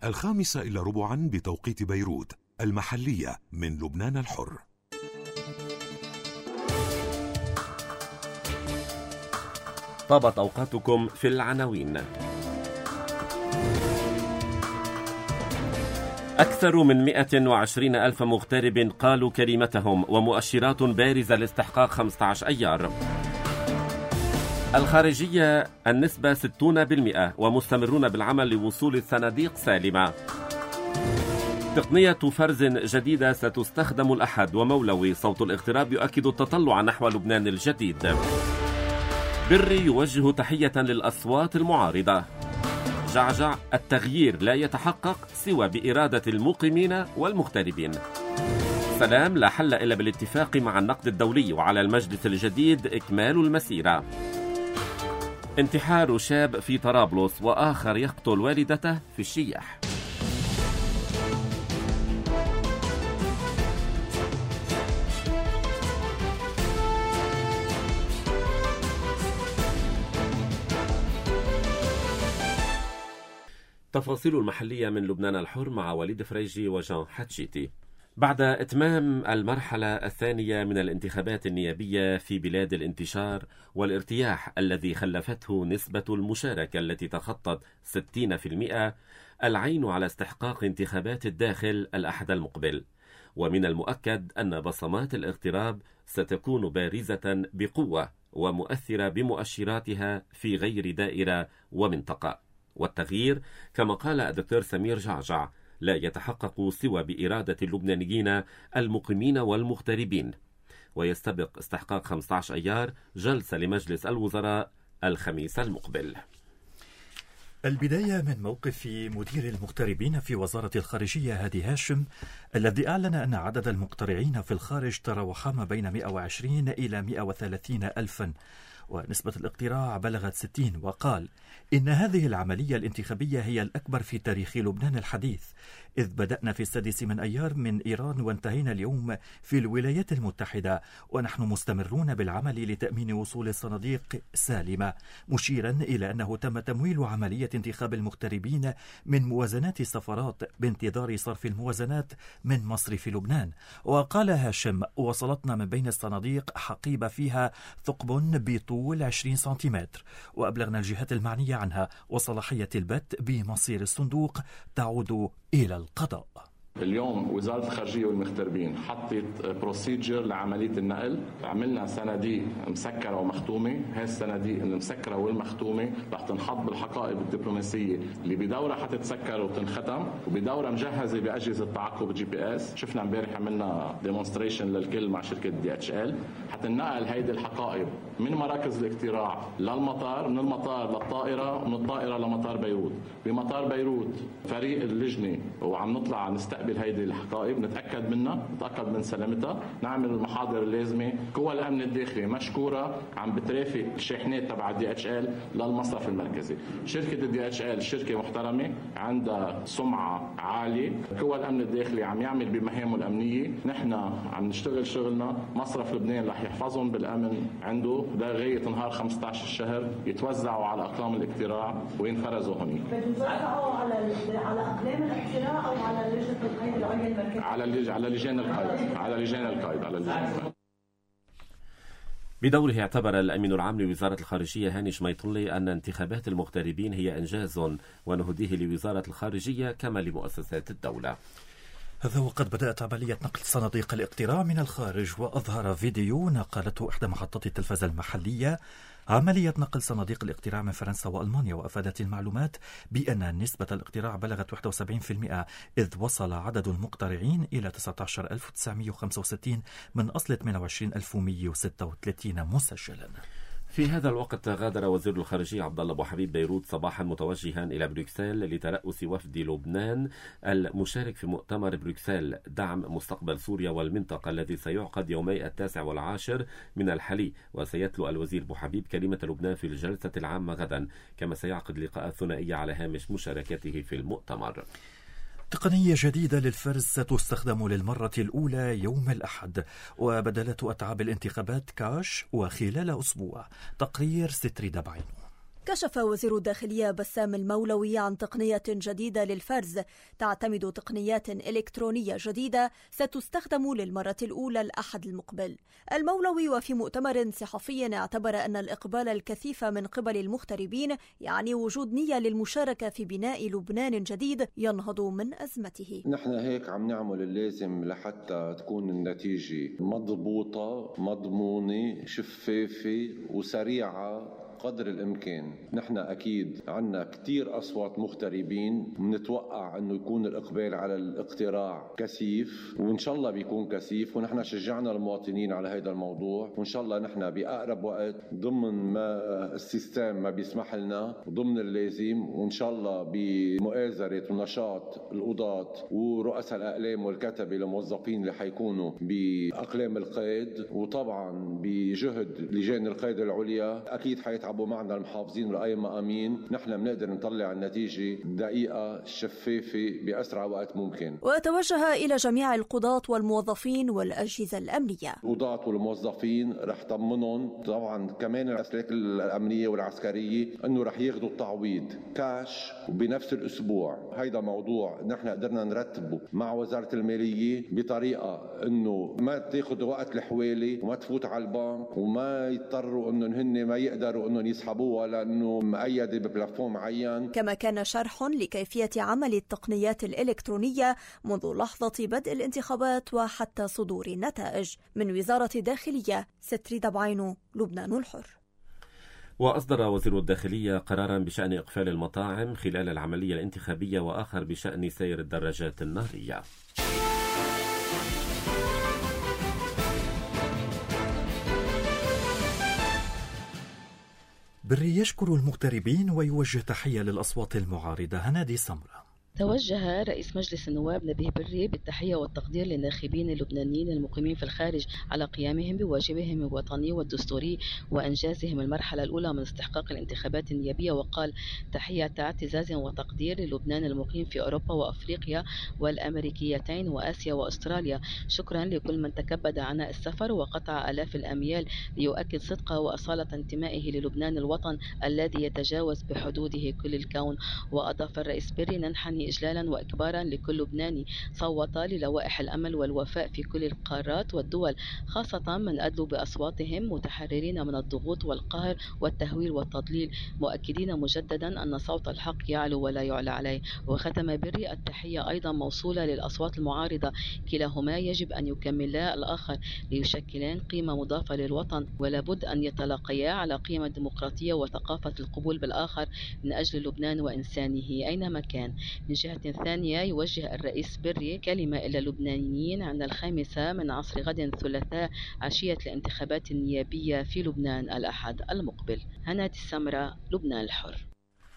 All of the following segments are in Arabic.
5:15 بتوقيت بيروت المحلية من لبنان الحر. طابت أوقاتكم في العناوين. أكثر من 120 ألف مغترب قالوا كلمتهم ومؤشرات بارزة لاستحقاق 15 أيار. الخارجية النسبة 60% ومستمرون بالعمل لوصول الصناديق سالمة. تقنية فرز جديدة ستستخدم الأحد. ومولوي صوت الاغتراب يؤكد التطلع نحو لبنان الجديد. بري يوجه تحية للأصوات المعارضة. جعجع التغيير لا يتحقق سوى بإرادة المقيمين والمغتربين. سلام لا حل إلا بالاتفاق مع النقد الدولي وعلى المجلس الجديد إكمال المسيرة. انتحار شاب في طرابلس وآخر يقتل والدته في الشياح. تفاصيل المحلية من لبنان الحر مع وليد فريجي وجان حتشيتي. بعد إتمام المرحلة الثانية من الانتخابات النيابية في بلاد الانتشار والارتياح الذي خلفته نسبة المشاركة التي تخطت 60%، العين على استحقاق انتخابات الداخل الأحد المقبل، ومن المؤكد أن بصمات الاغتراب ستكون بارزة بقوة ومؤثرة بمؤشراتها في غير دائرة ومنطقة. والتغيير كما قال الدكتور سمير جعجع لا يتحقق سوى بإرادة اللبنانيين المقيمين والمغتربين، ويستبق استحقاق 15 أيار جلسة لمجلس الوزراء الخميس المقبل. البداية من موقف مدير المغتربين في وزارة الخارجية هادي هاشم، الذي أعلن أن عدد المقترعين في الخارج تراوح ما بين 120 إلى 130 ألفا، ونسبة الاقتراع بلغت 60، وقال إن هذه العملية الانتخابية هي الأكبر في تاريخ لبنان الحديث، إذ بدأنا في 6 أيار من إيران وانتهينا اليوم في الولايات المتحدة، ونحن مستمرون بالعمل لتأمين وصول الصناديق سالمة، مشيرا إلى أنه تم تمويل عملية انتخاب المغتربين من موازنات السفارات بانتظار صرف الموازنات من مصرف لبنان. وقال هاشم: وصلتنا من بين الصناديق حقيبة فيها ثقب بطول 20 سنتيمتر، وأبلغنا الجهات المعنية عنها، وصلاحية البت بمصير الصندوق تعود إلى القضاء. اليوم وزارة الخارجية والمغتربين حطت بروسيجر لعملية النقل. عملنا صناديق مسكرة ومختومة. هاي الصناديق المسكرة والمختومة رح تنحط بالحقائب الدبلوماسية اللي بدورة حتتسكر وتنختم، وبدورة مجهزة بأجهزة تعقب GPS. شفنا امبارح عملنا ديمونستريشن للكل مع شركة DHL. حتنقل هيدي الحقائب من مراكز الاقتراع للمطار، من المطار للطائرة، ومن الطائرة لمطار بيروت. بمطار بيروت فريق اللجنة وعم نطلع نستقبل هيدي الحقائب، نتأكد منها، نتأكد من سلامتها، نعمل المحاضر اللازمة. قوى الأمن الداخلي مشكورة عم بترافق الشاحنات تبع DHL للمصرف المركزي. شركة DHL شركة محترمة عندها سمعة عالية. قوى الأمن الداخلي عم يعمل بمهامه الأمنية، نحن عم نشتغل شغلنا. مصرف لبنان رح يحفظهم بالأمن عنده لغاية نهار 15 الشهر، يتوزعوا على أقلام الاقتراع وينفرزوا هونيك. بتوزعوا على أقلام الاقتراع أو على لجنة القيد العليا المركزية؟ على لجان القيد. بدوره اعتبر الأمين العام لوزارة الخارجية هاني شميطلي أن انتخابات المغتربين هي إنجاز ونهديه لوزارة الخارجية كما لمؤسسات الدولة. هذا وقد بدأت عملية نقل صناديق الاقتراع من الخارج، وأظهر فيديو نقلته إحدى محطات التلفزة المحلية عملية نقل صناديق الاقتراع من فرنسا وألمانيا، وأفادت المعلومات بأن نسبة الاقتراع بلغت 71%، إذ وصل عدد المقترعين إلى 19,965 من أصل 28,136 مسجلا. في هذا الوقت غادر وزير الخارجية عبد الله أبو حبيب بيروت صباحا متوجها إلى بروكسل لترأس وفد لبنان المشارك في مؤتمر بروكسل دعم مستقبل سوريا والمنطقة الذي سيعقد يومي 9 و10 من الحلي. وسيتلو الوزير أبو حبيب كلمة لبنان في الجلسة العامة غدا، كما سيعقد لقاءات ثنائية على هامش مشاركته في المؤتمر. تقنية جديدة للفرز ستستخدم للمرة الأولى يوم الأحد، وبدلت أتعاب الانتخابات كاش وخلال أسبوع. تقرير ستري دبعين. كشف وزير الداخلية بسام المولوي عن تقنية جديدة للفرز تعتمد تقنيات إلكترونية جديدة ستستخدم للمرة الأولى الأحد المقبل. المولوي وفي مؤتمر صحفي اعتبر أن الإقبال الكثيف من قبل المغتربين يعني وجود نية للمشاركة في بناء لبنان جديد ينهض من أزمته. نحن هيك عم نعمل اللازم لحتى تكون النتيجة مضبوطة، مضمونة، شفافة وسريعة قدر الإمكان. نحن أكيد عنا كتير أصوات مغتربين، منتوقع أنه يكون الإقبال على الاقتراع كثيف، وإن شاء الله بيكون كثيف، ونحن شجعنا المواطنين على هذا الموضوع، وإن شاء الله نحن بأقرب وقت ضمن ما السيستم ما بيسمح لنا ضمن اللازم، وإن شاء الله بمؤازرة ونشاط القضاة ورؤساء الأقلام والكتبة الموظفين اللي حيكونوا بأقلام القيد، وطبعا بجهد لجان القيادة العليا أكيد حيتعبوا معنا المحافظين ورأي مقامين، نحن بنقدر نطلع النتيجة دقيقة شفافة بأسرع وقت ممكن. وتوجه إلى جميع القضاة والموظفين والأجهزة الأمنية. القضاة والموظفين رح طمنهم طبعا كمان الأسلاك الأمنية والعسكرية أنه رح ياخذوا التعويض كاش وبنفس الأسبوع. هيدا موضوع نحن قدرنا نرتبه مع وزارة المالية بطريقة أنه ما تاخذ وقت الحوالي وما تفوت على البنك وما يضطروا أنه هن ما يقدروا أنه يسحبوها لأنه مؤيدة ببلافون معين. كما كان شرح لكيفية عمل التقنيات الإلكترونية منذ لحظة بدء الانتخابات وحتى صدور النتائج. من وزارة الداخلية ستريد بعينو، لبنان الحر. وأصدر وزير الداخلية قرارا بشأن إقفال المطاعم خلال العملية الانتخابية، وآخر بشأن سير الدراجات النارية. بري يشكر المغتربين ويوجه تحية للأصوات المعارضة. هنادي سمرة. توجه رئيس مجلس النواب نبيه بري بالتحية والتقدير للناخبين اللبنانيين المقيمين في الخارج على قيامهم بواجبهم الوطني والدستوري وإنجازهم المرحلة الأولى من استحقاق الانتخابات النيابية، وقال: تحية اعتزاز وتقدير للبنان المقيم في أوروبا وأفريقيا والأمريكيتين وآسيا وأستراليا. شكرا لكل من تكبد عناء السفر وقطع آلاف الأميال ليؤكد صدق وأصالة انتمائه للبنان الوطن الذي يتجاوز بحدوده كل الكون. وأضاف الرئيس بري: ننحني إجلالا وإكبارا لكل لبناني صوت للوائح الأمل والوفاء في كل القارات والدول، خاصة من أدلوا بأصواتهم متحررين من الضغوط والقهر والتهويل والتضليل، مؤكدين مجددا أن صوت الحق يعلو ولا يعلى عليه. وختم بري: التحية أيضا موصولة للأصوات المعارضة، كلاهما يجب أن يكملا الآخر ليشكلان قيمة مضافة للوطن، ولا بد أن يتلاقيا على قيم الديمقراطية وثقافة القبول بالآخر من أجل لبنان وإنسانه أينما كان. من جهة ثانية يوجه الرئيس بري كلمة إلى اللبنانيين عند 5 من عصر غد الثلاثاء عشية الانتخابات النيابية في لبنان الأحد المقبل. هنادي السمرة، لبنان الحر.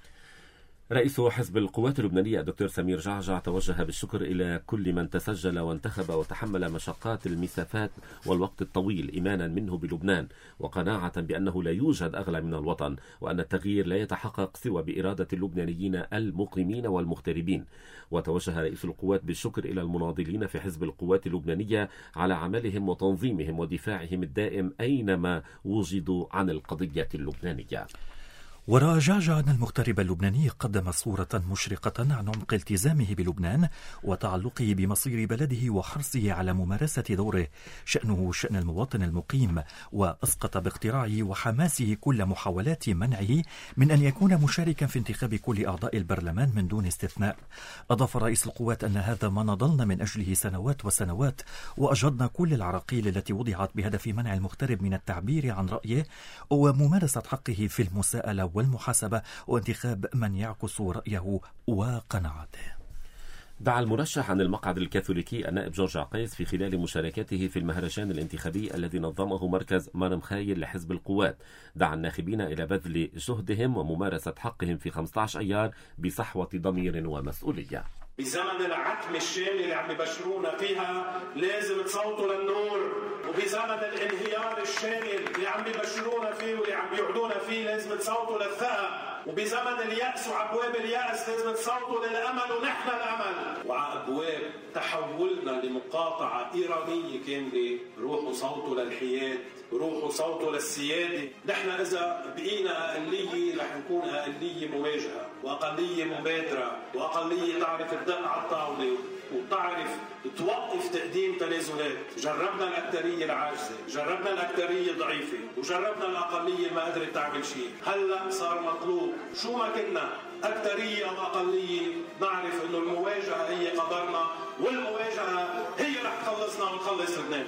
رئيس حزب القوات اللبنانية الدكتور سمير جعجع توجه بالشكر إلى كل من تسجل وانتخب وتحمل مشقات المسافات والوقت الطويل إيمانا منه بلبنان وقناعة بأنه لا يوجد أغلى من الوطن، وأن التغيير لا يتحقق سوى بإرادة اللبنانيين المقيمين والمغتربين. وتوجه رئيس القوات بالشكر إلى المناضلين في حزب القوات اللبنانية على عملهم وتنظيمهم ودفاعهم الدائم أينما وجدوا عن القضية اللبنانية. وراء جعجع أن المغترب اللبناني قدم صورة مشرقة عن عمق التزامه بلبنان وتعلقه بمصير بلده وحرصه على ممارسة دوره شأنه شأن المواطن المقيم، وأسقط باقتراعه وحماسه كل محاولات منعه من أن يكون مشاركا في انتخاب كل أعضاء البرلمان من دون استثناء. أضاف رئيس القوات أن هذا ما نضلنا من أجله سنوات وسنوات، وأجهضنا كل العراقيل التي وضعت بهدف منع المغترب من التعبير عن رأيه وممارسة حقه في المساءلة والمحاسبة وانتخاب من يعكس رأيه وقناعاته. دعا المرشح عن المقعد الكاثوليكي النائب جورج عقيس في خلال مشاركته في المهرجان الانتخابي الذي نظمه مركز مرم خايل لحزب القوات. دعا الناخبين إلى بذل جهدهم وممارسة حقهم في 15 أيار بصحوة ضمير ومسؤولية. بزمن العتم الشامل اللي عم يبشرونا فيها لازم تصوتوا للنور، وبزمن الانهيار الشامل اللي عم يبشرونا فيه واللي عم يوعدونا فيه لازم تصوتوا للثقة وبزمن اليأس وعبواب اليأس لازم تصوتوا للأمل ونحن الأمل. وعبواب تحولنا لمقاطعة إيرانية كاملة روحوا صوتوا للحياد، روحوا صوتوا للسيادة. نحن إذا بقينا أقلية رح نكون أقلية مواجهة وأقلية مبادرة وأقلية تعرف تدق على الطاولة وتعرف توقف تقديم تنازلات. جربنا الأكترية العاجزة، جربنا الأكترية الضعيفة، وجربنا الأقلية ما قدرت تعمل شيء. هلأ صار مطلوب شو ما كنا أكترية أو أقلية نعرف إنه المواجهة هي قدرنا، والمواجهة هي رح تخلصنا وتخلص لبنان.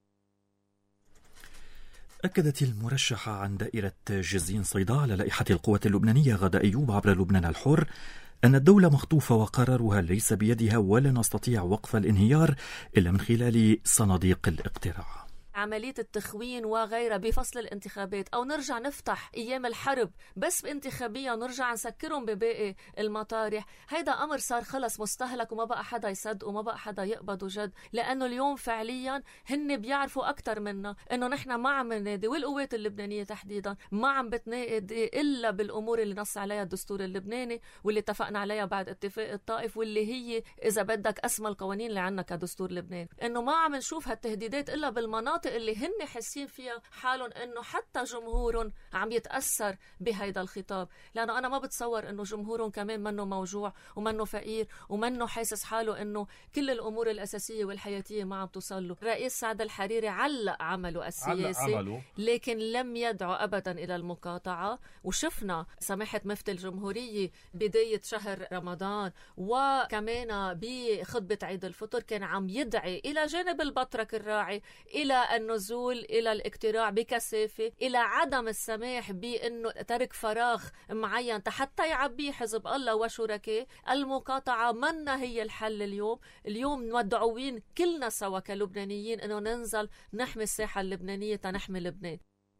أكدت المرشحة عن دائرة جزين صيدا على لائحة القوات اللبنانية غادة أيوب عبر لبنان الحر أن الدولة مخطوفة وقرارها ليس بيدها ولا نستطيع وقف الانهيار إلا من خلال صناديق الاقتراع. عملية التخوين وغيرها بفصل الانتخابات، أو نرجع نفتح أيام الحرب بس بانتخابية ونرجع نسكرهم بباقي المطارح، هيدا أمر صار خلص مستهلك وما بقى حدا يصدق وما بقى حدا يقبضه جد. لأنه اليوم فعليا هن بيعرفوا أكتر منا إنه نحن ما عم ننادي، والقوات اللبنانية تحديدا ما عم بتنادي إلا بالأمور اللي نص عليها الدستور اللبناني واللي اتفقنا عليها بعد اتفاق الطائف، واللي هي إذا بدك أسمى القوانين اللي عنا كدستور لبنان. إنه ما عم نشوف هالتهديدات إلا بالمناطق اللي هن حاسين فيها حالهم انه حتى جمهورهم عم يتأثر بهيدا الخطاب. لانه انا ما بتصور انه جمهورهم كمان منه موجوع ومنه فقير ومنه حاسس حاله انه كل الامور الاساسيه والحياتيه ما عم توصل له. رئيس سعد الحريري علق عمله السياسي لكن لم يدعو ابدا الى المقاطعه. وشفنا سماحه مفتي الجمهوريه بدايه شهر رمضان وكمان بخطبه عيد الفطر كان عم يدعي الى جانب البطرك الراعي الى النزول إلى الاقتراع بكثافة، إلى عدم السماح بأنه ترك فراغ معين حتى يعبيه حزب الله وشركاء. المقاطعة منا هي الحل اليوم مدعوين كلنا سوا كلبنانيين أنه ننزل نحمي الساحة اللبنانية تنحمي لبنان.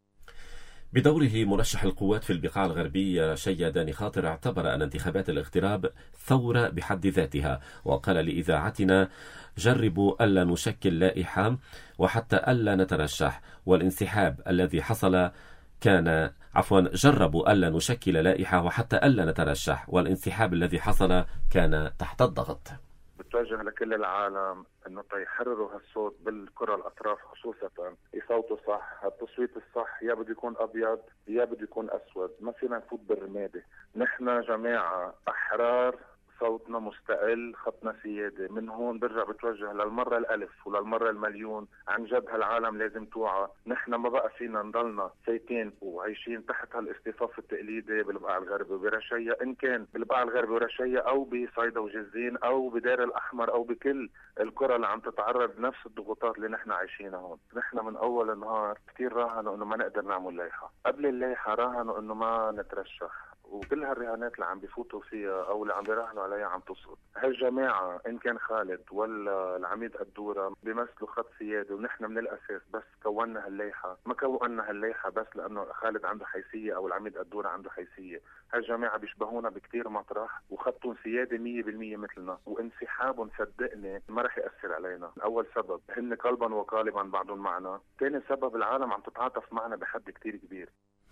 بدوره مرشح القوات في البقاع الغربية شيا داني خاطر اعتبر أن انتخابات الاغتراب ثورة بحد ذاتها، وقال لإذاعتنا: جربوا ألا نشكل لائحة وحتى ألا نترشح، والانسحاب الذي حصل كان جربوا ألا نشكل لائحة وحتى ألا نترشح، والانسحاب الذي حصل كان تحت الضغط. بتوجه لكل العالم انه يحرروا هالصوت بالقرى الاطراف خصوصا يصوتوا صح. التصويت الصح يا بده يكون ابيض يا بده يكون اسود، ما فينا نفوت بالرمادي. نحن جماعه احرار، صوتنا مستقل، خطنا سيادة. من هون برجع بتوجه للمرة الألف وللمرة المليون، عن جد هالعالم لازم توعى. نحن ما بقى فينا نضلنا سايتين وعايشين تحت هالاصطفاف التقليدي بالبقاع الغربي وبرشية، إن كان بالبقاع الغربي ورشية أو بصيدا وجزين أو بدار الأحمر أو بكل القرى اللي عم تتعرض نفس الضغوطات اللي نحن عايشينها هون. نحن من أول النهار كتير راهنوا إنه ما نقدر نعمل لايحة، قبل اللايحة راهنوا إنه ما نترشح، وكل هالرهانات اللي عم بيفوتوا فيها او اللي عم بيراهنوا عليها عم تصد. هالجماعه ان كان خالد ولا العميد قدوره بيمثلوا خط سياده، ونحن من الاساس بس كونا هاللايحه، ما كونا هاللايحه بس لانه خالد عنده حيثيه او العميد قدوره عنده حيثيه. هالجماعه بيشبهونا بكتير مطرح وخطهم سياده 100% مثلنا، وانسحابهم صدقني ما رح ياثر علينا. اول سبب هن قلبا وقالبا بعضهم معنا، ثاني سبب العالم عم تتعاطف معنا بحد كتير كبير.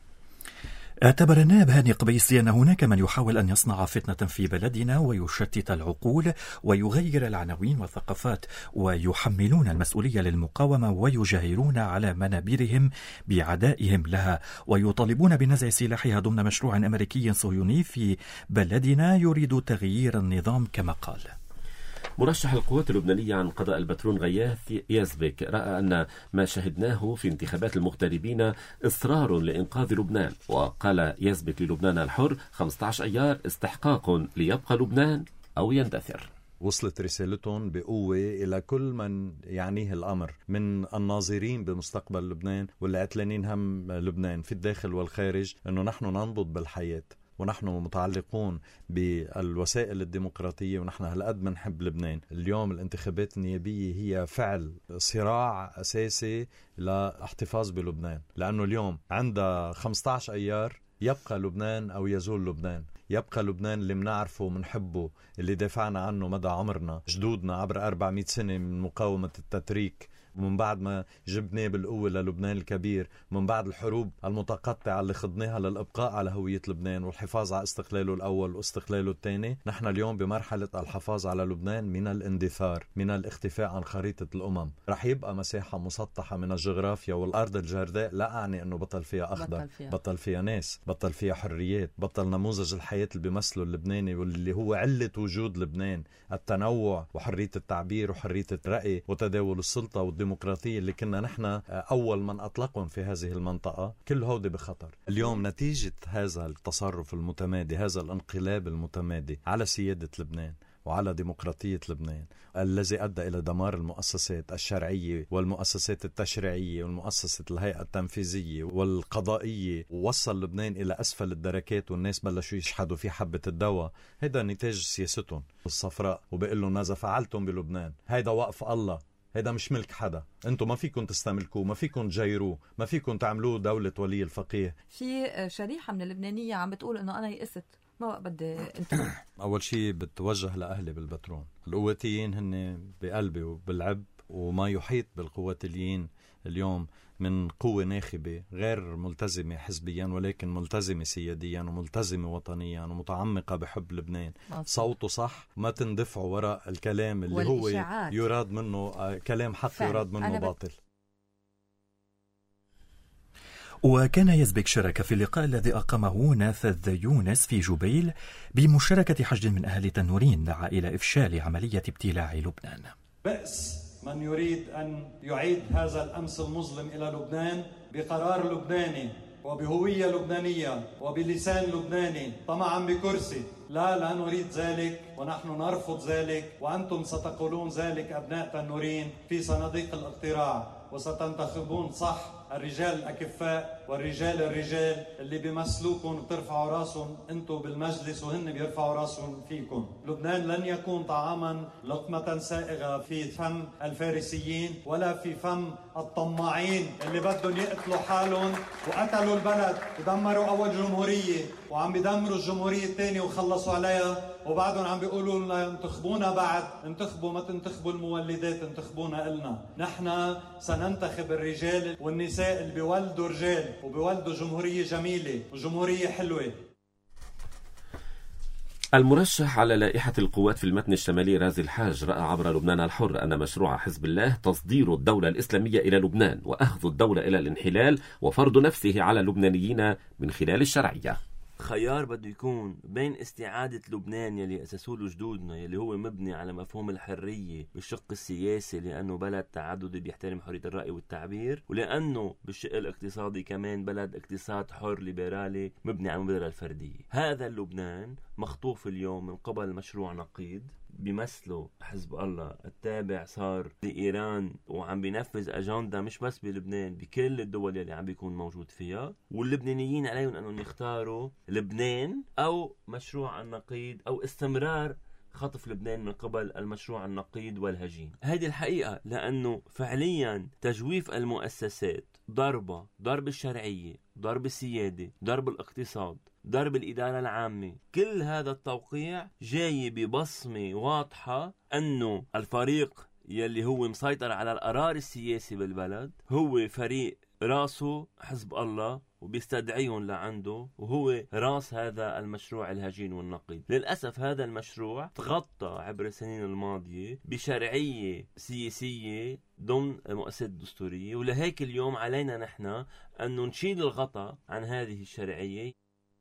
اعتبر النائب هاني قبيسي أن هناك من يحاول أن يصنع فتنة في بلدنا ويشتت العقول ويغير العناوين والثقافات، ويحملون المسؤولية للمقاومة ويجاهرون على منابرهم بعدائهم لها، ويطالبون بنزع سلاحها ضمن مشروع أمريكي صهيوني في بلدنا يريد تغيير النظام كما قال. مرشح القوات اللبنانية عن قضاء البترون غياث يزبك رأى أن ما شهدناه في انتخابات المغتربين إصرار لإنقاذ لبنان، وقال يزبك للبنان الحر: 15 أيار استحقاق ليبقى لبنان أو يندثر. وصلت رسالتهم بقوة إلى كل من يعنيه الأمر من الناظرين بمستقبل لبنان واللي عتلانين هم لبنان في الداخل والخارج، أنه نحن ننبض بالحياة ونحن متعلقون بالوسائل الديمقراطية، ونحن هالقد منحب لبنان. اليوم الانتخابات النيابية هي فعل صراع أساسي لاحتفاظ بلبنان، لأنه اليوم عندها 15 أيار يبقى لبنان أو يزول لبنان. يبقى لبنان اللي منعرفه ومنحبه، اللي دافعنا عنه مدى عمرنا، جدودنا عبر 400 سنة من مقاومة التتريك ومن بعد ما جبناه بالقوة للبنان الكبير، من بعد الحروب المتقطعة اللي خضناها للإبقاء على هوية لبنان والحفاظ على استقلاله الأول واستقلاله الثاني، نحن اليوم بمرحلة الحفاظ على لبنان من الاندثار، من الاختفاء عن خريطة الأمم. رح يبقى مساحة مسطحة من الجغرافيا والأرض الجرداء، لا أعني أنه بطل فيها أخضر، بطل فيها ناس، بطل فيها حريات، بطل نموذج الحياة اللي بيمثله اللبناني واللي هو علة وجود لبنان، التنوع وحرية التعبير وحرية الرأي وتداول السلطة والديمقراطية اللي كنا نحن أول من أطلقهم في هذه المنطقة. كل هودي بخطر اليوم نتيجة هذا التصرف المتمادي، هذا الانقلاب المتمادي على سيادة لبنان وعلى ديمقراطية لبنان، الذي أدى إلى دمار المؤسسات الشرعية والمؤسسات التشريعية والمؤسسة الهيئة التنفيذية والقضائية، ووصل لبنان إلى أسفل الدركات والناس بلشوا يشحدوا في حبة الدواء. هيدا نتاج سياستهم الصفراء. وبقول لهم ماذا فعلتم بلبنان؟ هيدا وقف الله، هيدا مش ملك حدا، انتم ما فيكم تستملكوه، ما فيكم تجيروه، ما فيكم تعملوه دولة ولي الفقيه. في شريحة من اللبنانية عم بتقول انه انا يئست، ما بقى بدي انتبه. اول شيء بتوجه لاهلي بالبترون، القواتيين هن بقلبي وبالعب، وما يحيط بالقواتيين اليوم من قوة ناخبة غير ملتزمة حزبيا ولكن ملتزمة سياديا وملتزمة وطنيا ومتعمقة بحب لبنان. صوته صح، ما تندفعوا وراء الكلام اللي هو يراد منه كلام حق يراد منه باطل. وكان يزبك شارك في اللقاء الذي أقامه نافذ يونس في جبيل بمشاركة حشد من أهل تنورين دعا إلى إفشال عملية ابتلاع لبنان. بأس من يريد أن يعيد هذا الأمس المظلم إلى لبنان بقرار لبناني وبهوية لبنانية وبلسان لبناني طمعا بكرسي. لا نريد ذلك ونحن نرفض ذلك، وأنتم ستقولون ذلك أبناء تنورين في صناديق الاقتراع، وستنتخبون صح الرجال الأكفاء والرجال اللي بيمثلوكم وبترفعوا راسهم انتم بالمجلس وهن بيرفعوا راسهم فيكم. لبنان لن يكون طعاما لقمة سائغة في فم الفارسيين ولا في فم الطماعين اللي بدهم يقتلوا حالهم وقتلوا البلد ودمروا أول جمهورية وعم بيدمروا الجمهورية الثانية وخلصوا عليها، وبعدهم عم بيقولوا لنا انتخبونا بعد. انتخبوا، ما تنتخبوا المولدات، انتخبونا إلنا. نحن سننتخب الرجال والنساء اللي بيولدوا رجال وبيولدوا جمهورية جميلة وجمهورية حلوة. المرشح على لائحة القوات في المتن الشمالي رازي الحاج رأى عبر لبنان الحر أن مشروع حزب الله تصدير الدولة الإسلامية إلى لبنان وأخذ الدولة إلى الانحلال وفرض نفسه على اللبنانيين من خلال الشرعية. خيار بده يكون بين استعادة لبنان يلي أسسوه له جدودنا يلي هو مبني على مفهوم الحرية بالشق السياسي لأنه بلد تعددي بيحترم حرية الرأي والتعبير، ولأنه بالشق الاقتصادي كمان بلد اقتصاد حر ليبرالي مبني على المبادرة الفردية. هذا اللبنان مخطوف اليوم من قبل مشروع نقيض بيمثله حزب الله التابع صار لإيران وعم بينفذ أجندة مش بس بلبنان، بكل الدول اللي عم بيكون موجود فيها، واللبنانيين عليهم أنهم يختاروا لبنان أو مشروع النقيض أو استمرار خطف لبنان من قبل المشروع النقيض والهجين. هذه الحقيقة، لأنه فعليا تجويف المؤسسات، ضرب الشرعية، ضرب السيادة، ضرب الاقتصاد، ضرب الإدارة العامة، كل هذا التوقيع جاي ببصمة واضحة أنه الفريق يلي هو مسيطر على القرار السياسي بالبلد هو فريق راسه حزب الله وبيستدعيهم لعنده، وهو راس هذا المشروع الهجين والنقيض. للأسف هذا المشروع تغطى عبر السنين الماضية بشرعية سياسية ضمن المؤسسات الدستورية، ولهيك اليوم علينا نحن أن نشيل الغطاء عن هذه الشرعية.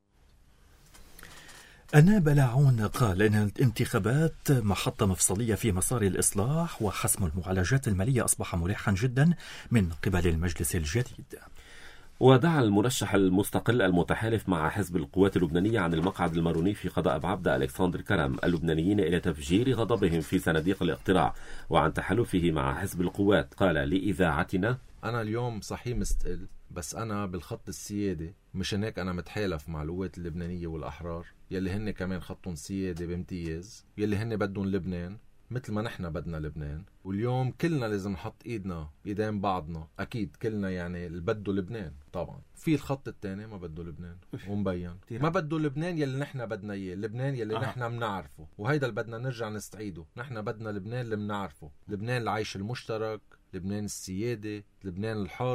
أنا بلاعون قال إن الانتخابات محطة مفصلية في مسار الإصلاح وحسم المعالجات المالية أصبح ملحا جدا من قبل المجلس الجديد. ودعا المرشح المستقل المتحالف مع حزب القوات اللبنانية عن المقعد الماروني في قضاء بعبدة ألكسندر كرم اللبنانيين إلى تفجير غضبهم في صناديق الاقتراع وعن تحالفه مع حزب القوات. قال لإذاعتنا: أنا اليوم صحيح مستقل، بس أنا بالخط السيادي، مش هناك أنا متحالف مع القوات اللبنانية والأحرار يلي هن كمان خطهم سيادي بامتياز، يلي هن بدهم لبنان مثل ما نحن بدنا لبنان. واليوم كلنا لازم نحط ايدنا ايدين بعضنا، اكيد كلنا، يعني اللي بده لبنان طبعا. في الخط الثاني ما بده لبنان ومبين، ما بده لبنان يلي نحن بدنا اياه، لبنان يلي نحن بنعرفه، وهيدا اللي بدنا نرجع نستعيده. نحن بدنا لبنان اللي بنعرفه، لبنان العيش المشترك، لبنان السيادة، لبنان الحر.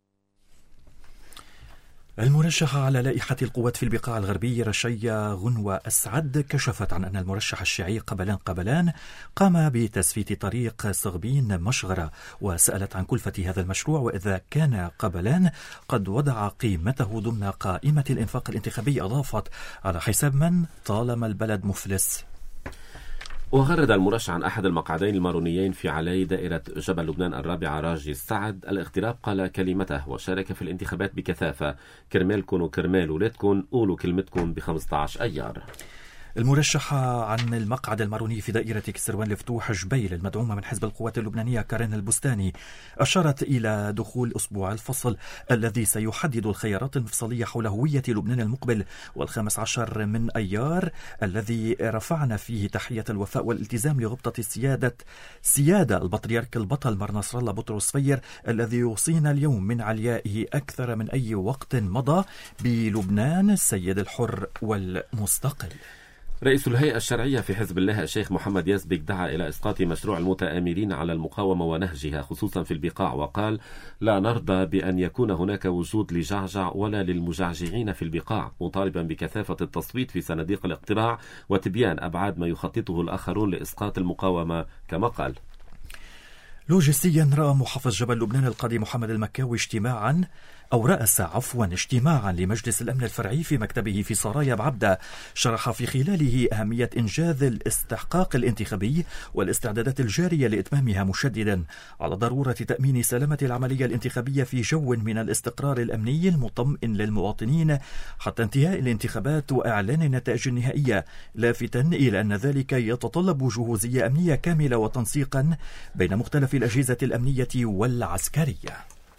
المرشحة على لائحة القوات في البقاع الغربي رشية غنوة أسعد كشفت عن أن المرشح الشيعي قبلان قام بتسفيت طريق صغبين مشغرة، وسألت عن كلفة هذا المشروع وإذا كان قبلان قد وضع قيمته ضمن قائمة الإنفاق الانتخابي. أضافت على حساب من طالما البلد مفلس. وغرد المرشح عن أحد المقعدين المارونيين في علي دائرة جبل لبنان الرابعة راجي السعد الاغتراب، قال كلمته وشارك في الانتخابات بكثافة. كرمالكن وكرمال ولادكن قولوا كلمتكن ب15 أيار. المرشحة عن المقعد الماروني في دائرة كسروان لفتوح جبيل المدعومة من حزب القوات اللبنانية كارين البستاني أشارت إلى دخول أسبوع الفصل الذي سيحدد الخيارات المفصلية حول هوية لبنان المقبل، وال15 من أيار الذي رفعنا فيه تحية الوفاء والالتزام لغبطة سيادة البطريرك البطل مر نصر الله بطرس فير الذي يوصينا اليوم من عليائه أكثر من أي وقت مضى بلبنان السيد الحر والمستقل. رئيس الهيئة الشرعية في حزب الله الشيخ محمد يزبك دعا إلى إسقاط مشروع المتآمرين على المقاومة ونهجها خصوصا في البقاع، وقال لا نرضى بأن يكون هناك وجود لجعجع ولا للمجعجعين في البقاع، مطالبا بكثافة التصويت في صناديق الاقتراع وتبيان أبعاد ما يخططه الآخرون لإسقاط المقاومة كما قال. لوجستيا رأى محافظ جبل لبنان القاضي محمد المكاوي رأس اجتماعا لمجلس الأمن الفرعي في مكتبه في سرايا بعبدة، شرح في خلاله أهمية إنجاز الاستحقاق الانتخابي والاستعدادات الجارية لإتمامها، مشددا على ضرورة تأمين سلامة العملية الانتخابية في جو من الاستقرار الأمني المطمئن للمواطنين حتى انتهاء الانتخابات وإعلان النتائج النهائية، لافتا إلى أن ذلك يتطلب جهوزية أمنية كاملة وتنسيقا بين مختلف الأجهزة الأمنية والعسكرية.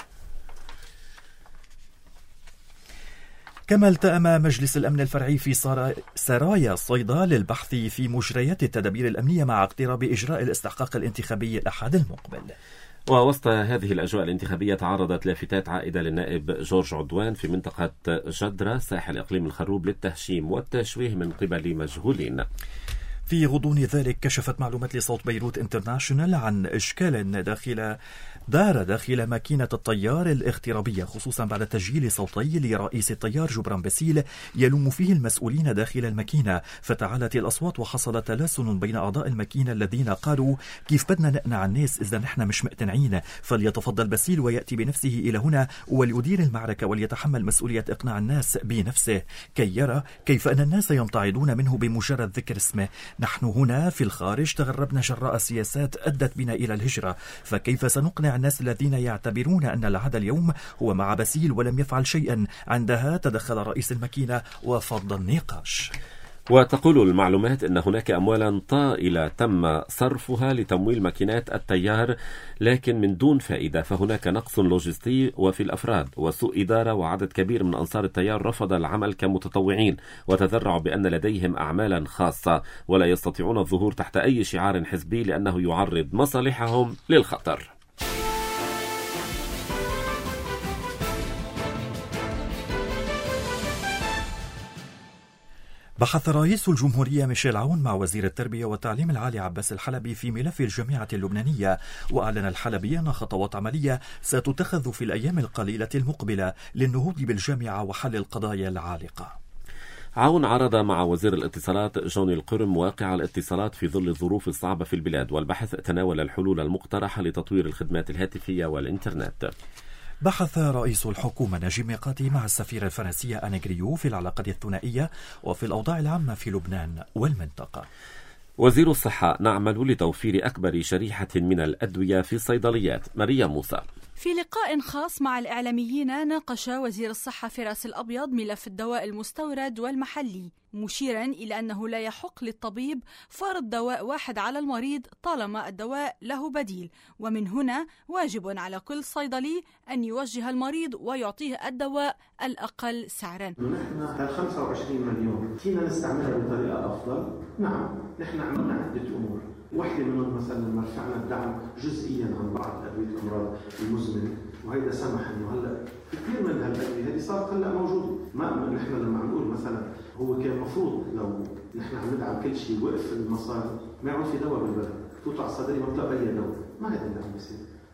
كما التأم مجلس الأمن الفرعي في سرايا صيدا للبحث في مجريات التدابير الأمنية مع اقتراب إجراء الاستحقاق الانتخابي الأحد المقبل. ووسط هذه الأجواء الانتخابية تعرضت لافتات عائدة للنائب جورج عدوان في منطقة جدرة ساحل إقليم الخروب للتهشيم والتشويه من قبل مجهولين. في غضون ذلك كشفت معلومات لصوت بيروت انترناشونال عن إشكال داخل ماكينة الطيار الاغترابية، خصوصا بعد تسجيل صوتي لرئيس الطيار جبران باسيل يلوم فيه المسؤولين داخل الماكينة، فتعالت الأصوات وحصل تلاسن بين أعضاء الماكينة الذين قالوا كيف بدنا نقنع الناس إذا نحن مش مقتنعين، فليتفضل باسيل ويأتي بنفسه إلى هنا وليدير المعركة وليتحمل مسؤولية إقناع الناس بنفسه كي يرى كيف أن الناس يمتعضون منه بمجرد ذكر اسمه. نحن هنا في الخارج تغربنا جراء سياسات أدت بنا إلى الهجرة، فكيف سنقنع الناس الذين يعتبرون أن العهد اليوم هو مع باسيل ولم يفعل شيئا؟ عندها تدخل رئيس الماكينة وفض النقاش. وتقول المعلومات أن هناك أموالا طائلة تم صرفها لتمويل ماكينات التيار لكن من دون فائدة، فهناك نقص لوجستي وفي الأفراد وسوء إدارة، وعدد كبير من أنصار التيار رفض العمل كمتطوعين وتذرعوا بأن لديهم أعمالا خاصة ولا يستطيعون الظهور تحت أي شعار حزبي لأنه يعرض مصالحهم للخطر. بحث رئيس الجمهورية ميشيل عون مع وزير التربية والتعليم العالي عباس الحلبي في ملف الجامعة اللبنانية، وأعلن الحلبي أن خطوات عملية ستتخذ في الأيام القليلة المقبلة للنهوض بالجامعة وحل القضايا العالقة. عون عرض مع وزير الاتصالات جوني القرم واقع الاتصالات في ظل الظروف الصعبة في البلاد، والبحث تناول الحلول المقترحة لتطوير الخدمات الهاتفية والإنترنت. بحث رئيس الحكومة نجيب ميقاتي مع السفيرة الفرنسية أنيغريو في العلاقات الثنائية وفي الأوضاع العامة في لبنان والمنطقة. وزير الصحة: نعمل لتوفير أكبر شريحة من الأدوية في الصيدليات. ماريا موسى. في لقاء خاص مع الإعلاميين ناقش وزير الصحة فراس الأبيض ملف الدواء المستورد والمحلي، مشيرا إلى أنه لا يحق للطبيب فرض دواء واحد على المريض طالما الدواء له بديل، ومن هنا واجب على كل صيدلي أن يوجه المريض ويعطيه الدواء الأقل سعرا. نحن 25 مليون فينا نستعملها بطريقة أفضل. نعم، نحن عملنا عدة أمور، واحدة منهم مثلا رفعنا الدعم جزئيا عن بعض أدوية الأمراض المزمنة، وهيدا سمح إنه هلا كثير من هالأدوية هذه صارت هلا موجودة. ما نحن لما عم نقول مثلا هو كان المفروض لو نحن عم ندعم كل شيء وقف المصاري ما يعود في دواء بالبلد، فوتوا على الصيدلية ما بتلاقي أي دواء، ما هذا اللي عم بيصير.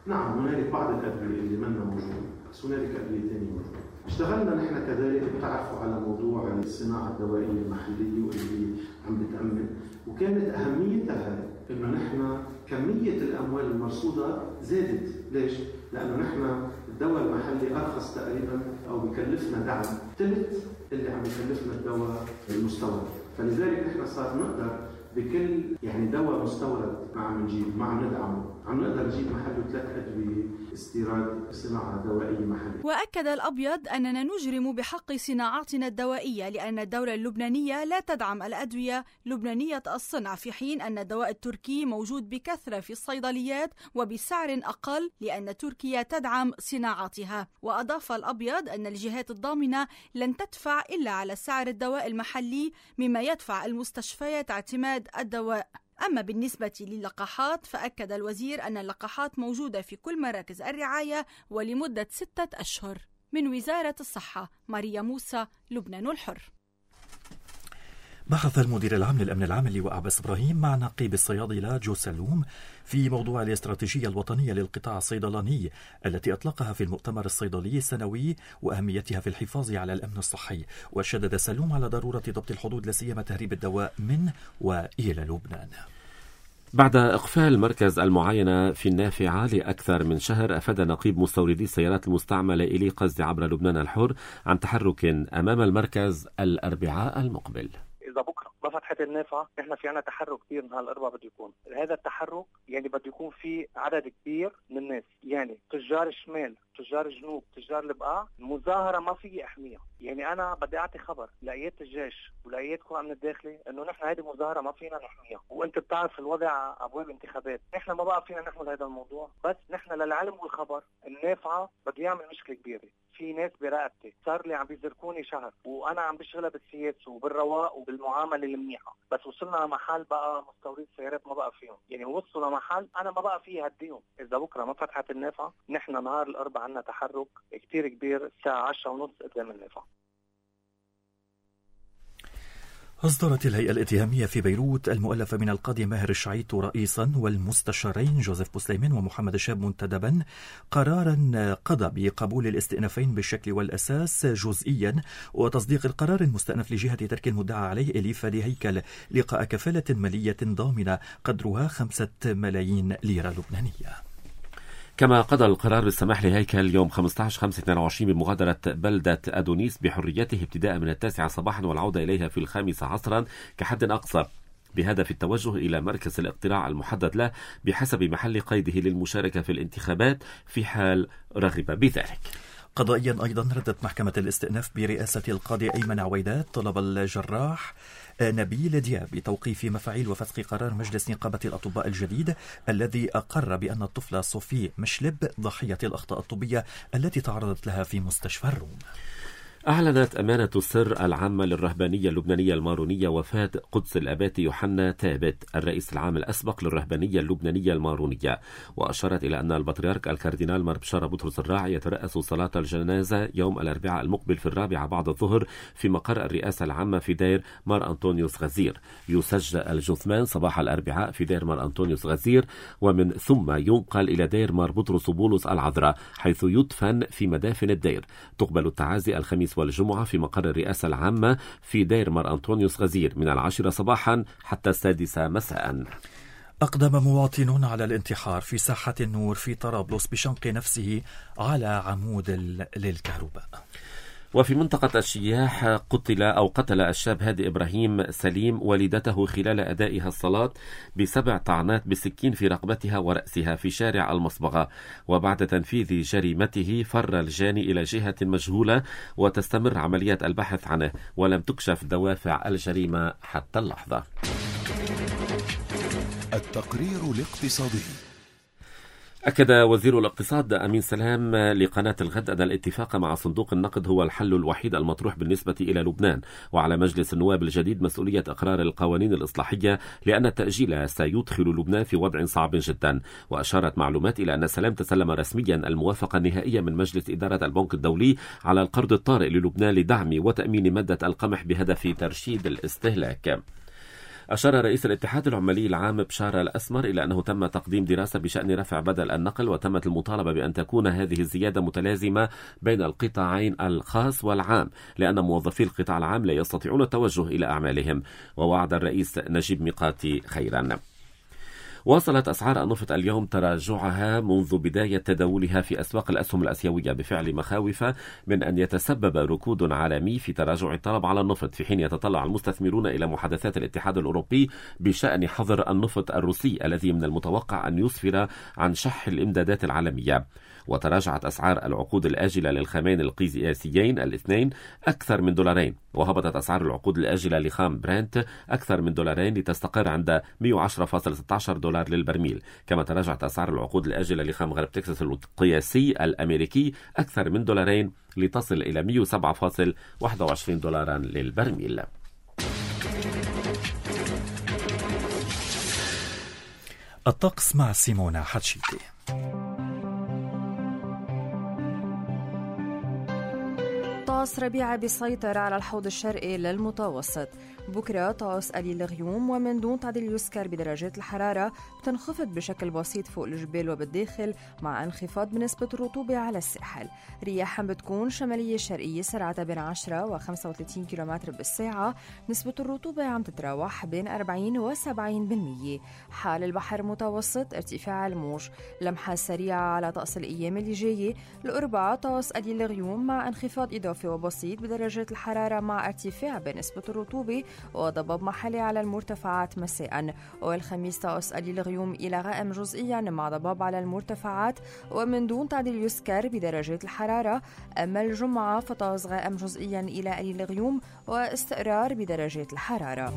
نعم هنالك بعض الأدوية اللي منا موجودة، بس هنالك أدوية ثانية موجودة. اشتغلنا نحن كذلك بتعرفوا على موضوع الصناعة الدوائية المحلية واللي عم بتأمن، وكانت أهميتها إنه نحن كمية الأموال المرصودة زادت. ليش؟ لأنه نحن الدواء المحلي أرخص تقريبا أو بكلفنا دعم ثلث اللي عم يكلفنا الدواء المستورد، فلذلك نحن صار نقدر بكل دواء مستورد ما عم نجيب، ما عم ندعمه، عم نقدر نجيب محله 3 أدوية استيراد صناعة دوائية محلية. وأكد الأبيض أننا نجرم بحق صناعاتنا الدوائية لأن الدولة اللبنانية لا تدعم الأدوية لبنانية الصنع، في حين أن الدواء التركي موجود بكثرة في الصيدليات وبسعر أقل لأن تركيا تدعم صناعاتها. وأضاف الأبيض أن الجهات الضامنة لن تدفع إلا على سعر الدواء المحلي، مما يدفع المستشفيات اعتماد الدواء. أما بالنسبة للقاحات فأكد الوزير أن اللقاحات موجودة في كل مراكز الرعاية ولمدة 6 أشهر. من وزارة الصحة، ماريا موسى، لبنان الحر. بحث المدير العام للأمن العام اللواء عباس إبراهيم مع نقيب الصيادلة جو سلوم في موضوع الاستراتيجية الوطنية للقطاع الصيدلاني التي أطلقها في المؤتمر الصيدلي السنوي وأهميتها في الحفاظ على الأمن الصحي. وشدد سلوم على ضرورة ضبط الحدود لاسيما تهريب الدواء من وإلى لبنان. بعد إقفال مركز المعاينة في النافعة لأكثر من شهر، أفاد نقيب مستوردي السيارات المستعملة إلي قصدي عبر لبنان الحر عن تحرك أمام المركز الأربعاء المقبل. إذا بكرة ما فتحت النافعة نحن في عنا تحرك كبير نهار الأربعاء بده يكون. هذا التحرك بده يكون في عدد كبير من الناس، تجار الشمال، تجار الجنوب، تجار البقاع. المظاهرة ما في أحمية. أنا بدي أعطي خبر لأيات الجيش ولأياتكم أمن الداخلي إنه نحن هذه المظاهرة ما فينا نحميها، وأنت بتعرف الوضع أبواب انتخابات، نحن ما بقى فينا نحمل هذا الموضوع. بس نحن للعلم والخبر النافعة بده يعمل مشكلة كبيرة. في ناس برقبتي صار لي عم بيزركوني شهر وأنا عم بشتغلها بالسياسة وبالرواق وبالمعاملة المنيحة، بس وصلنا لمحل بقى مستوردي السيارات ما بقى فيهم، وصلوا لمحل أنا ما بقى فيه هديهم. إذا بكرة ما فتحت النافعة نحن نهار الأربعاء عنا تحرك كتير كبير الساعة 10:30 قدام النافعة. أصدرت الهيئة الاتهامية في بيروت المؤلفة من القاضي ماهر الشعيط رئيسا والمستشارين جوزيف بوسليمان ومحمد الشاب منتدبا قرارا قضى بقبول الاستئنافين بالشكل والأساس جزئيا وتصديق القرار المستأنف لجهة ترك المدعى عليه إليف هيكل لقاء كفالة مالية ضامنة قدرها 5 ملايين ليرة لبنانية. كما قضى القرار بالسماح لهيكل يوم 15/5/22 بمغادرة بلدة أدونيس بحريته ابتداء من 9 صباحا والعودة إليها في 5 عصرا كحد أقصى، بهدف التوجه إلى مركز الاقتراع المحدد له بحسب محل قيده للمشاركة في الانتخابات في حال رغب بذلك. قضائيا أيضا ردت محكمة الاستئناف برئاسة القاضي أيمن عويدات طلب الجراح نبيل دياب بتوقيف مفاعيل وفسخ قرار مجلس نقابة الأطباء الجديد الذي أقر بأن الطفلة صوفي مشلب ضحية الأخطاء الطبية التي تعرضت لها في مستشفى الروم. أعلنت أمانة السر العامة للرهبانية اللبنانية المارونية وفاة قدس الآبات يوحنا تابت الرئيس العام الأسبق للرهبانية اللبنانية المارونية، وأشارت إلى أن البطريرك الكاردينال مار بشارة بطرس الراعي يترأس صلاة الجنازة يوم الأربعاء المقبل في 4 بعد الظهر في مقر الرئاسة العامة في دير مار أنطونيوس غزير. يسجل الجثمان صباح الأربعاء في دير مار أنطونيوس غزير ومن ثم ينقل إلى دير مار بطرس بولس العذراء حيث يدفن في مدافن الدير. تقبل التعازي الخميس والجمعة في مقر الرئاسة العامة في دير مار أنطونيوس غزير من 10 صباحا حتى 6 مساء. أقدم مواطن على الانتحار في ساحة النور في طرابلس بشنق نفسه على عمود للكهرباء. وفي منطقة الشياح قتل الشاب هادي إبراهيم سليم والدته خلال أدائها الصلاة ب7 طعنات بالسكين في رقبتها ورأسها في شارع المصبغة. وبعد تنفيذ جريمته فر الجاني إلى جهة مجهولة وتستمر عمليات البحث عنه ولم تكشف دوافع الجريمة حتى اللحظة. التقرير الاقتصادي. أكد وزير الاقتصاد أمين سلام لقناة الغد أن الاتفاق مع صندوق النقد هو الحل الوحيد المطروح بالنسبة إلى لبنان، وعلى مجلس النواب الجديد مسؤولية إقرار القوانين الإصلاحية لأن التأجيل سيدخل لبنان في وضع صعب جدا. وأشارت معلومات إلى أن سلام تسلم رسميا الموافقة النهائية من مجلس إدارة البنك الدولي على القرض الطارئ للبنان لدعم وتأمين مادة القمح بهدف ترشيد الاستهلاك. أشار رئيس الاتحاد العمالي العام بشار الأسمر إلى أنه تم تقديم دراسة بشأن رفع بدل النقل، وتمت المطالبة بأن تكون هذه الزيادة متلازمة بين القطاعين الخاص والعام، لأن موظفي القطاع العام لا يستطيعون التوجه إلى أعمالهم. ووعد الرئيس نجيب ميقاتي خيرا. واصلت أسعار النفط اليوم تراجعها منذ بداية تداولها في أسواق الأسهم الآسيوية بفعل مخاوف من أن يتسبب ركود عالمي في تراجع الطلب على النفط، في حين يتطلع المستثمرون إلى محادثات الاتحاد الأوروبي بشأن حظر النفط الروسي الذي من المتوقع أن يسفر عن شح الإمدادات العالمية. وتراجعت أسعار العقود الآجلة للخامين القياسيين الاثنين أكثر من $2، وهبطت أسعار العقود الآجلة لخام برنت أكثر من $2 لتستقر عند $110.16 للبرميل. كما تراجعت أسعار العقود الآجلة لخام غرب تكساس القياسي الأمريكي أكثر من $2 لتصل إلى $107.21 للبرميل. الطقس مع سيمونا حتشيتي. طقس ربيع بيسيطر على الحوض الشرقي للمتوسط. بكرة طقس قليل الغيوم ومن دون تعديل يسكر بدرجات الحرارة، بتنخفض بشكل بسيط فوق الجبال وبالداخل مع انخفاض بنسبة الرطوبة على الساحل. رياحا بتكون شمالية شرقية سرعتها بين 10 و 35 كيلومتر بالساعة. نسبة الرطوبة عم تتراوح بين 40 و 70%. حال البحر متوسط، ارتفاع الموج. لمحة سريعة على طقس الأيام اللي جاية. الأربعاء طقس قليل الغيوم مع انخفاض إضافي وبسيط بدرجات الحرارة مع ارتفاع بنسبة الرطوبة وضباب محلي على المرتفعات مساء. والخميس طقس قليل غيوم إلى غائم جزئيا مع ضباب على المرتفعات ومن دون تعديل يسكر بدرجات الحرارة. أما الجمعة فطقس غائم جزئيا إلى قليل غيوم واستقرار بدرجات الحرارة.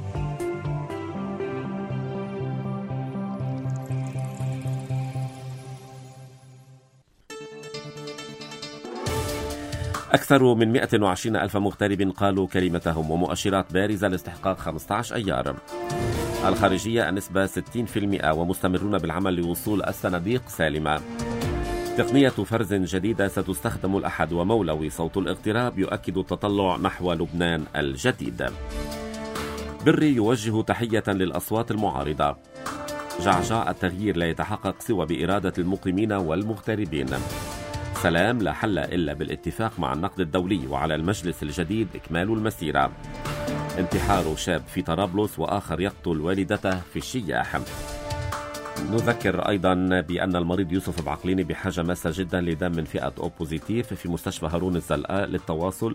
أكثر من 120 ألف مغترب قالوا كلمتهم، ومؤشرات بارزة لاستحقاق 15 أيار. الخارجية النسبة 60% ومستمرون بالعمل لوصول الصناديق سالمة. تقنية فرز جديدة ستستخدم الأحد، ومولوي صوت الاغتراب يؤكد التطلع نحو لبنان الجديد. بري يوجه تحية للأصوات المعارضة. جعجع التغيير لا يتحقق سوى بإرادة المقيمين والمغتربين. سلام لا حل إلا بالاتفاق مع النقد الدولي، وعلى المجلس الجديد إكمال المسيرة. انتحار شاب في طرابلس وآخر يقتل والدته في الشياح. نذكر أيضا بأن المريض يوسف بعقليني بحاجة ماسة جدا لدم من فئة أو بوزيتيف في مستشفى هارون الزلقاء. للتواصل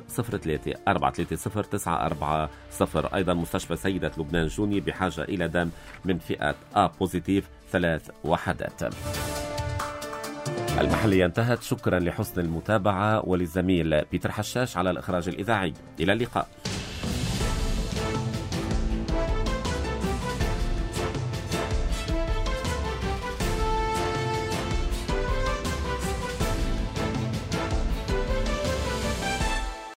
03-430-940. أيضا مستشفى سيدة لبنان جوني بحاجة إلى دم من فئة A بوزيتيف 3 وحدات. المحلية انتهت. شكرا لحسن المتابعة وللزميل بيتر حشاش على الإخراج الإذاعي. إلى اللقاء.